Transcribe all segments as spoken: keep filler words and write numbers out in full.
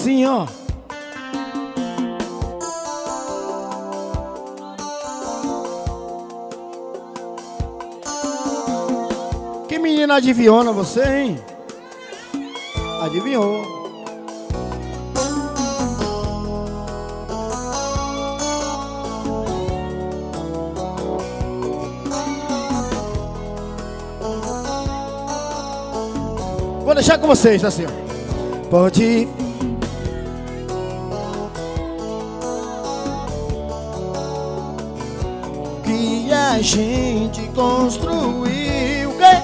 assim, ó. Que menina adivinhona você, hein? Adivinhou. Vou deixar com vocês, tá assim, ó. Pode que a gente construiu, que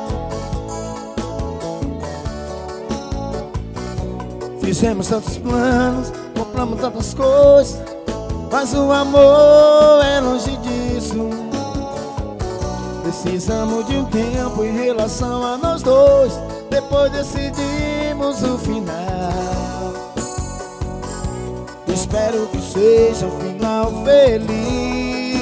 fizemos tantos planos, compramos tantas coisas, mas o amor é longe disso. Precisamos de um tempo em relação a nós dois, depois decidimos o final. Espero que seja um final feliz.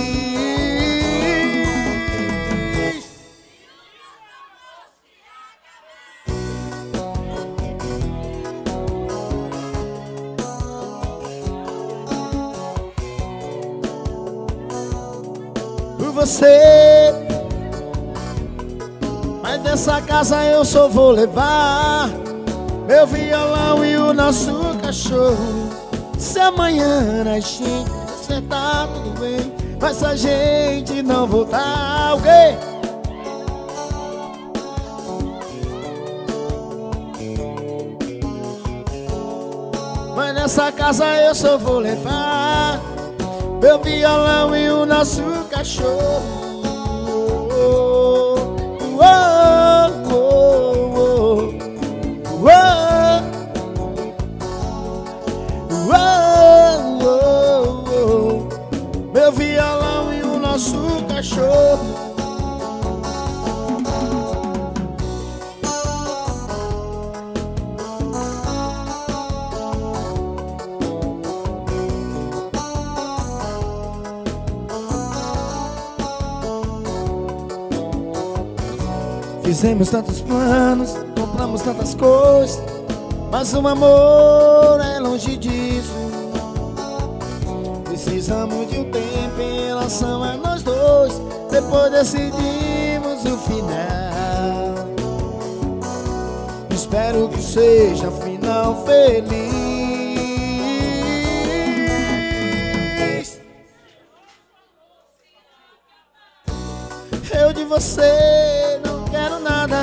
Por você, mas dessa casa eu só vou levar meu violão e o nosso cachorro. Se amanhã a gente acertar tudo bem, mas se a gente não voltar, o quê? Mas nessa casa eu só vou levar meu violão e o nosso cachorro. Meu violão e o nosso cachorro. Fizemos tantos planos, compramos tantas coisas, mas o amor é longe disso. Precisamos de um tempo em relação a nós dois, depois decidimos o final. Espero que seja um final feliz. Eu de você não quero nada,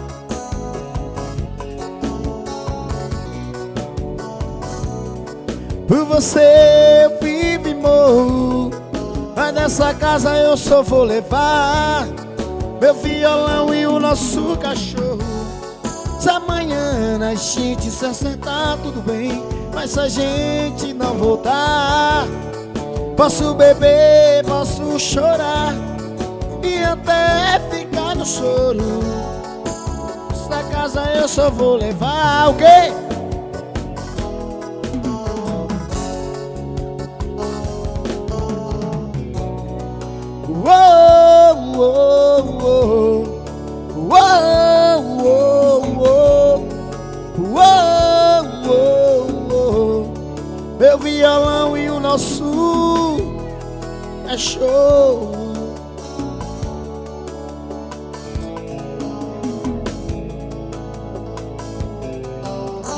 por você eu vivo e morro, mas nessa casa eu só vou levar meu violão e o nosso cachorro. Se amanhã a gente se acertar tudo bem, mas se a gente não voltar, posso beber, posso chorar e até ficar no choro. Essa casa eu só vou levar o quê? Uou, uou, uou, uou, uou, uou, uou, uou. Meu violão e o nosso cachorro.